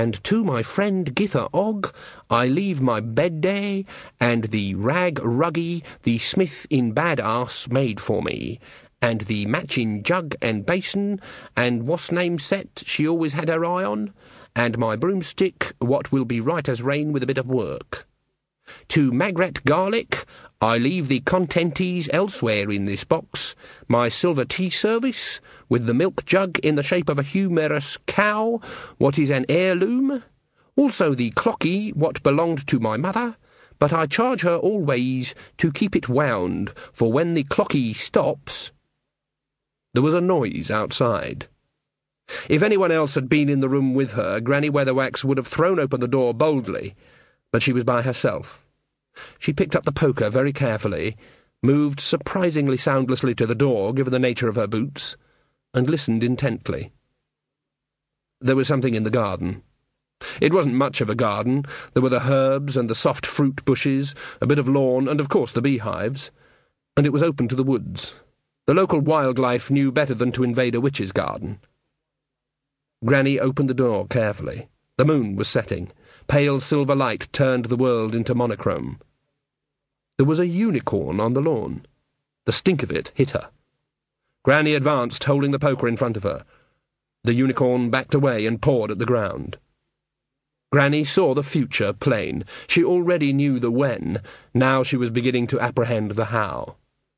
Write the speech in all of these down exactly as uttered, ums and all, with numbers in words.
and to my friend Githa Og I leave my bed day, and the rag ruggy the smith in bad arse made for me, and the matching jug and basin, and what's name set she always had her eye on, and my broomstick, what will be right as rain with a bit of work. To Magrat Garlic I leave the contentees elsewhere in this box, my silver tea service, with the milk jug in the shape of a humorous cow, what is an heirloom, also the clocky, what belonged to my mother, but I charge her always to keep it wound, for when the clocky stops—" There was a noise outside. If anyone else had been in the room with her, Granny Weatherwax would have thrown open the door boldly, but she was by herself. She picked up the poker very carefully, moved surprisingly soundlessly to the door, given the nature of her boots, and listened intently. There was something in the garden. It wasn't much of a garden. There were the herbs and the soft fruit bushes, a bit of lawn, and of course the beehives, and it was open to the woods. The local wildlife knew better than to invade a witch's garden. Granny opened the door carefully. The moon was setting. Pale silver light turned the world into monochrome. There was a unicorn on the lawn. The stink of it hit her. Granny advanced, holding the poker in front of her. The unicorn backed away and pawed at the ground. Granny saw the future plain. She already knew the when. Now she was beginning to apprehend the how.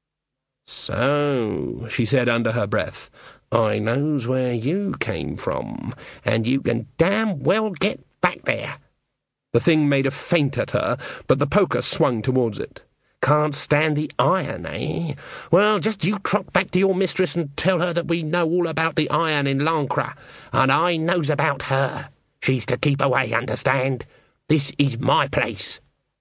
"So," she said under her breath, "I knows where you came from, and you can damn well get back there." The thing made a feint at her, but the poker swung towards it. "Can't stand the iron, eh? Well, just you trot back to your mistress and tell her that we know all about the iron in Lancre, and I knows about her. She's to keep away, understand? This is my place."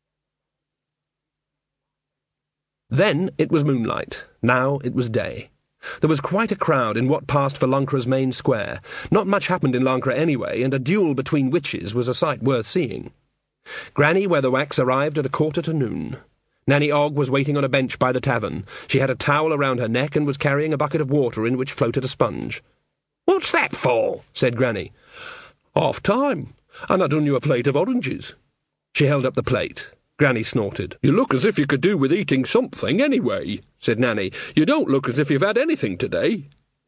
Then it was moonlight. Now it was day. There was quite a crowd in what passed for Lancre's main square. Not much happened in Lancre anyway, and a duel between witches was a sight worth seeing. Granny Weatherwax arrived at a quarter to noon. Nanny Ogg was waiting on a bench by the tavern. She had a towel around her neck and was carrying a bucket of water in which floated a sponge. "What's that for?" said Granny. "Half time, and I done you a plate of oranges." She held up the plate. Granny snorted. "You look as if you could do with eating something anyway," said Nanny. "You don't look as if you've had anything today."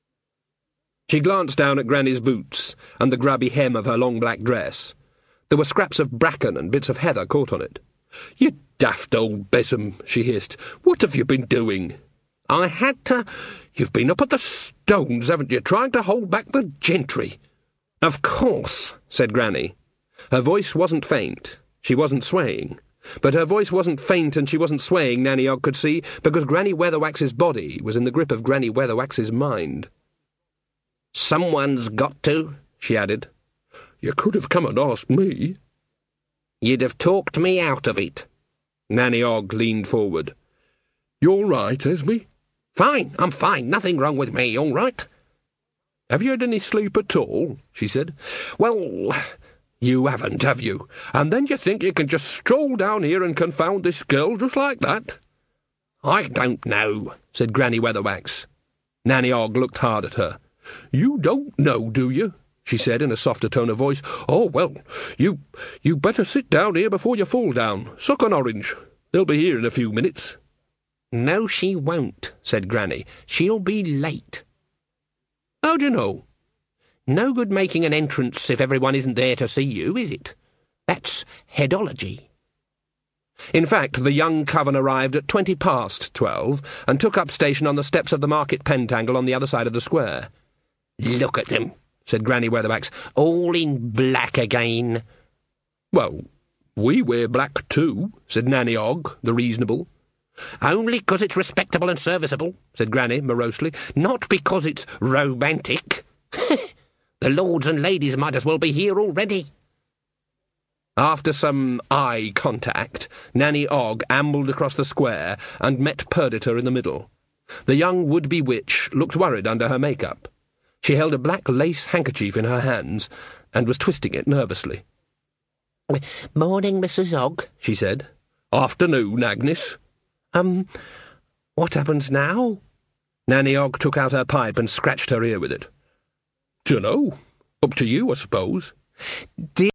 She glanced down at Granny's boots and the grubby hem of her long black dress. There were scraps of bracken and bits of heather caught on it. "You daft old besom," she hissed. "What have you been doing?" "I had to—" "You've been up at the stones, haven't you, trying to hold back the gentry?" "Of course," said Granny. Her voice wasn't faint. She wasn't swaying. But her voice wasn't faint and she wasn't swaying, Nanny Ogg could see, because Granny Weatherwax's body was in the grip of Granny Weatherwax's mind. "Someone's got to," she added. "You could have come and asked me." "You'd have talked me out of it." Nanny Ogg leaned forward. "You all right, Esme?" "Fine, I'm fine. Nothing wrong with me, all right." "Have you had any sleep at all?" she said. "Well, you haven't, have you? And then you think you can just stroll down here and confound this girl just like that?" "I don't know," said Granny Weatherwax. Nanny Ogg looked hard at her. "You don't know, do you?" she said in a softer tone of voice. "Oh, well, you you better sit down here before you fall down. Suck an orange. They'll be here in a few minutes." "No, she won't," said Granny. "She'll be late." "How do you know?" "No good making an entrance if everyone isn't there to see you, is it? That's headology." In fact, the young coven arrived at twenty past twelve and took up station on the steps of the market pentangle on the other side of the square. "Look at them," said Granny Weatherwax, "all in black again." "Well, we wear black too," said Nanny Ogg, the reasonable. "Only 'cause it's respectable and serviceable," said Granny morosely, "not because it's romantic. The lords and ladies might as well be here already." After some eye contact, Nanny Ogg ambled across the square and met Perdita in the middle. The young would-be witch looked worried under her make-up. She held a black lace handkerchief in her hands and was twisting it nervously. "Morning, Missus Ogg," she said. "Afternoon, Agnes." Um, what happens now?" Nanny Ogg took out her pipe and scratched her ear with it. "Dunno. Up to you, I suppose."